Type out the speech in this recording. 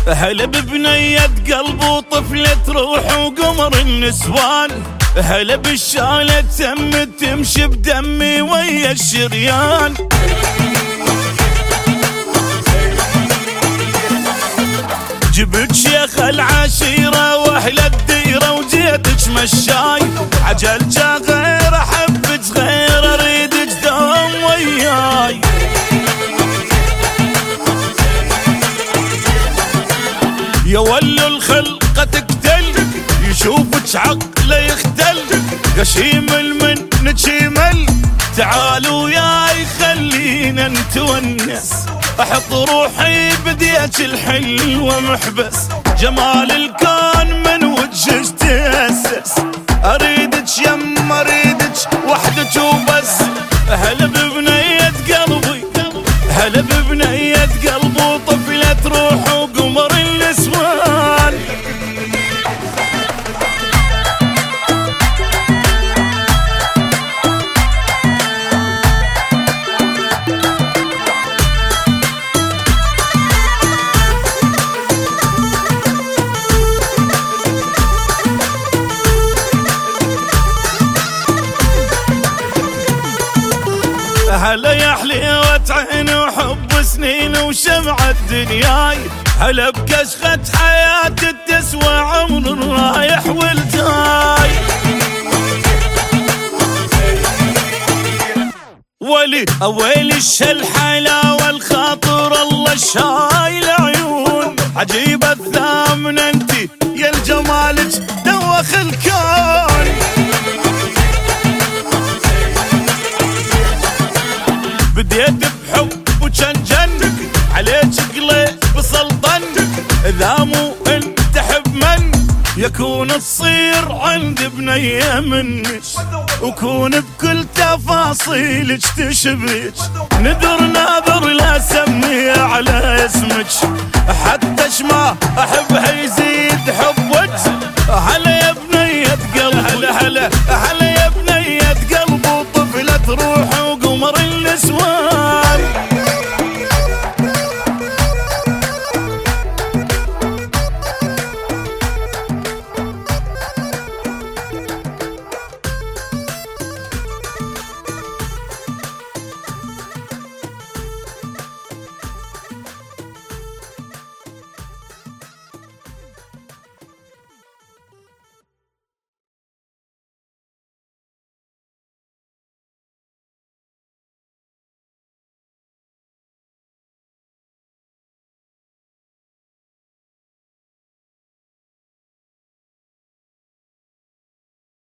هلا ببنية قلب وطفلة روح وقمر النسوان. هلا بالشالة تم تمشي بدمي ويا الشريان. جبت شيخ العشيرة واهل الديرة وجيتك مشاي. عجل جا غير احبك غير اريدك دوم وياي. يا ولو الخلقة تقتل يشوفك عقله يختل. غشيم منك يمل تعالوا وياي خلينا نتونس. احط روحي بديك الحلوة محبس. جمال الكون من وجهك تأسس. اريدك يم اريدك وحدك وبس. هلا ببنية قلبي هلا ببنية قلبي وطفلة روح وقمر النسوان. هلا يا حليوة عين وحب سنين وشمع الدنياي. هلا بكشخة حياة تسوى عمر رايح والجاي. ولي اويلي الشلحلة والخاطر الله شايل عيون. عجيبة الثامن انتي يا الجمالك دوخ الكون. بديت بحب وجنجن عليك قليت بسلطن. اذا مو انت حب من يكون تصير عند بنية منك. وكون بكل تفاصيلك تشبك. ندر ناظر لا سمي على اسمك. حتى شما احبها يزيد حبك. هلا يا بنية قلب هلا هلا هلا يا بنية قلب وطفلة روح وقمر النسوان.